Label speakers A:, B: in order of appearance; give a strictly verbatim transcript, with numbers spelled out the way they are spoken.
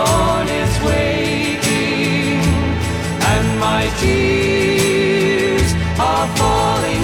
A: dawn is waking, and my tears are falling